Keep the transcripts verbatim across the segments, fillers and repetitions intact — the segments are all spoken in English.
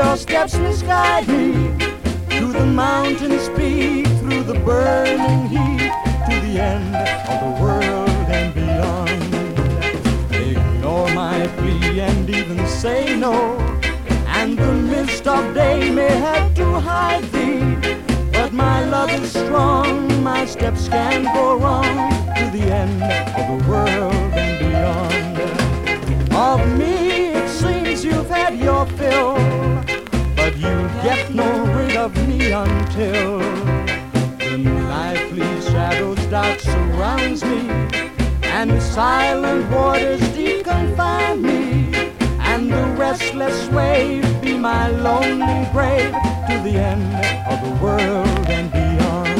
your steps misguide me. To the mountain's peak, through the burning heat, to the end of the world and beyond. Ignore my plea and even say no, and the mist of day may have to hide thee. But my love is strong, my steps can go wrong, to the end of the world and beyond. Of me it seems you've had your fill, but you'll get no rid of me until the nightly shadows dark surrounds me, and the silent waters deep confine me, and the restless wave be my lonely grave, to the end of the world and beyond.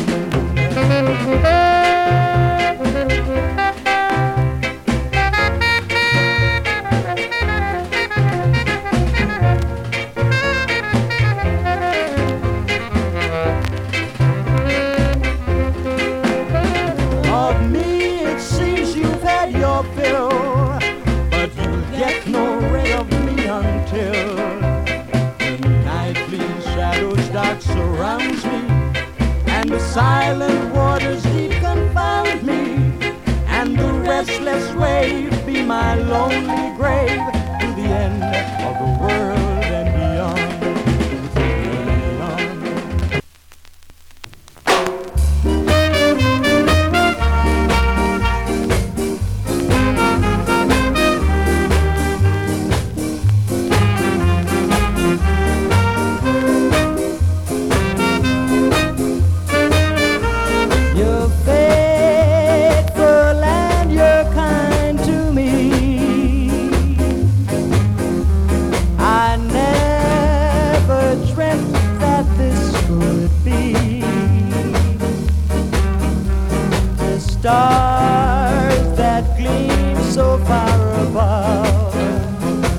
Of me it seems you've had your fill, but you'll get no rid of me until the nightly shadows dark surrounds me, and the silent waters deep confound me, and the restless wave be my lonely grave, to the end of the world and beyond. You're faithful and you're kind to me. I never dreamt that this could be. The stars that gleam so far above